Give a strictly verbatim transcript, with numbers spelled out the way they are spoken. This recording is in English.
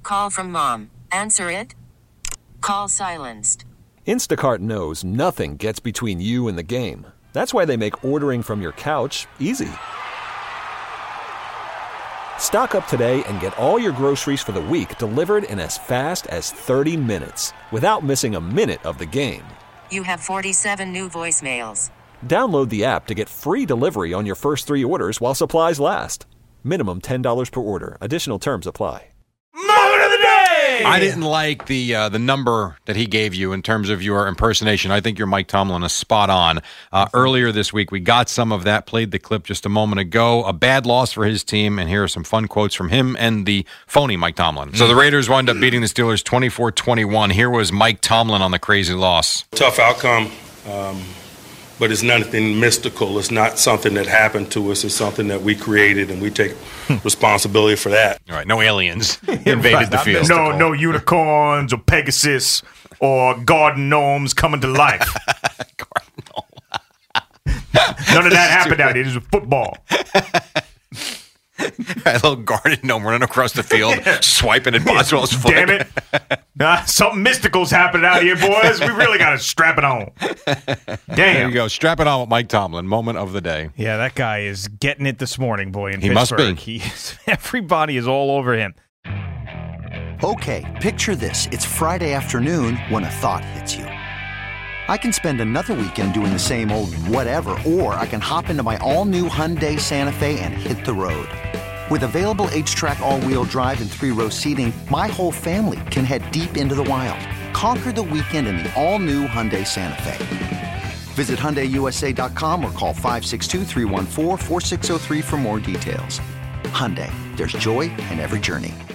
call from mom. Answer it. Call silenced. Instacart knows nothing gets between you and the game. That's why they make ordering from your couch easy. Stock up today and get all your groceries for the week delivered in as fast as thirty minutes without missing a minute of the game. You have forty-seven new voicemails. Download the app to get free delivery on your first three orders while supplies last. Minimum ten dollars per order. Additional terms apply. Moment of the day! I didn't like the uh, the number that he gave you in terms of your impersonation. I think your Mike Tomlin is spot on. Uh, earlier this week, we got some of that, played the clip just a moment ago. A bad loss for his team, and here are some fun quotes from him and the phony Mike Tomlin. So the Raiders wound up beating the Steelers twenty-four twenty-one. Here was Mike Tomlin on the crazy loss. Tough outcome. Um, But it's nothing mystical. It's not something that happened to us. It's something that we created, and we take responsibility for that. All right, no aliens invaded Right, the not field. No, no unicorns or Pegasus or garden gnomes coming to life. None of that happened out here. This was football. A little guarded gnome running across the field, swiping at Boswell's foot. Damn it. Uh, something mystical's happening out here, boys. We really got to strap it on. Damn. There you go. Strap it on with Mike Tomlin. Moment of the day. Yeah, that guy is getting it this morning, boy, in He must Pittsburgh. be. He is, everybody is all over him. Okay, picture this. It's Friday afternoon when a thought hits you. I can spend another weekend doing the same old whatever, or I can hop into my all-new Hyundai Santa Fe and hit the road. With available H-Track all-wheel drive and three-row seating, my whole family can head deep into the wild. Conquer the weekend in the all-new Hyundai Santa Fe. Visit Hyundai U S A dot com or call five six two, three one four, four six zero three for more details. Hyundai, there's joy in every journey.